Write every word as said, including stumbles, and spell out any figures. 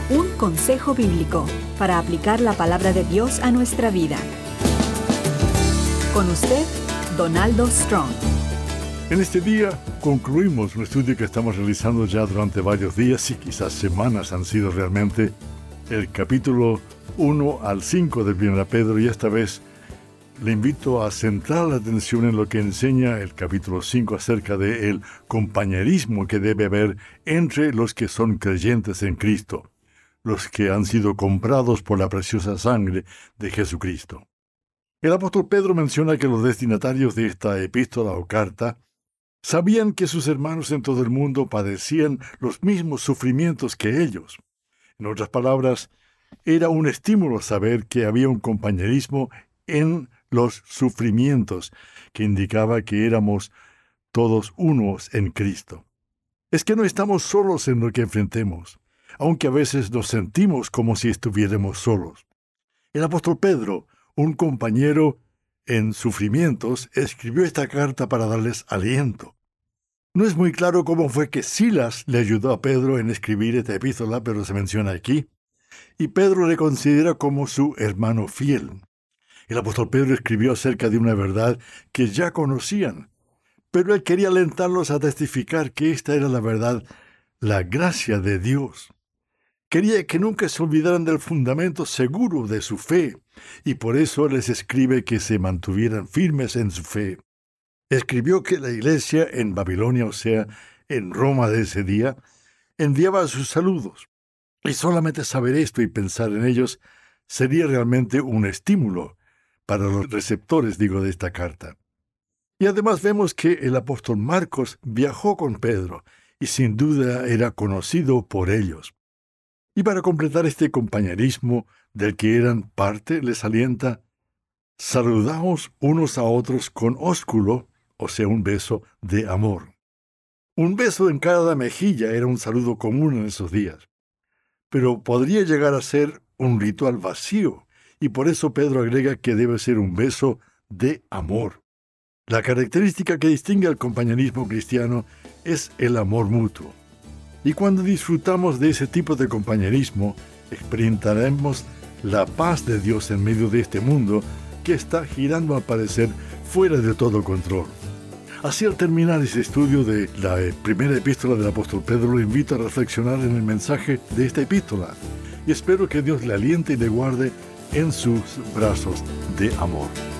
Un consejo bíblico para aplicar la palabra de Dios a nuestra vida. Con usted, Donaldo Strong. En este día concluimos un estudio que estamos realizando ya durante varios días y quizás semanas han sido realmente el capítulo uno al cinco de Primera Pedro, y esta vez le invito a centrar la atención en lo que enseña el capítulo cinco acerca del compañerismo que debe haber entre los que son creyentes en Cristo, los que han sido comprados por la preciosa sangre de Jesucristo. El apóstol Pedro menciona que los destinatarios de esta epístola o carta sabían que sus hermanos en todo el mundo padecían los mismos sufrimientos que ellos. En otras palabras, era un estímulo saber que había un compañerismo en los sufrimientos, que indicaba que éramos todos unos en Cristo. Es que no estamos solos en lo que enfrentemos, aunque a veces nos sentimos como si estuviéramos solos. El apóstol Pedro, un compañero en sufrimientos, escribió esta carta para darles aliento. No es muy claro cómo fue que Silas le ayudó a Pedro en escribir esta epístola, pero se menciona aquí, y Pedro le considera como su hermano fiel. El apóstol Pedro escribió acerca de una verdad que ya conocían, pero él quería alentarlos a testificar que esta era la verdad, la gracia de Dios. Quería que nunca se olvidaran del fundamento seguro de su fe, y por eso les escribe que se mantuvieran firmes en su fe. Escribió que la iglesia en Babilonia, o sea, en Roma de ese día, enviaba sus saludos. Y solamente saber esto y pensar en ellos sería realmente un estímulo para los receptores, digo, de esta carta. Y además vemos que el apóstol Marcos viajó con Pedro y sin duda era conocido por ellos. Y para completar este compañerismo del que eran parte, les alienta: saludaos unos a otros con ósculo, o sea, un beso de amor. Un beso en cada mejilla era un saludo común en esos días, pero podría llegar a ser un ritual vacío, y por eso Pedro agrega que debe ser un beso de amor. La característica que distingue al compañerismo cristiano es el amor mutuo. Y cuando disfrutamos de ese tipo de compañerismo, experimentaremos la paz de Dios en medio de este mundo que está girando al parecer fuera de todo control. Así, al terminar ese estudio de la primera epístola del apóstol Pedro, lo invito a reflexionar en el mensaje de esta epístola. Y espero que Dios le aliente y le guarde en sus brazos de amor.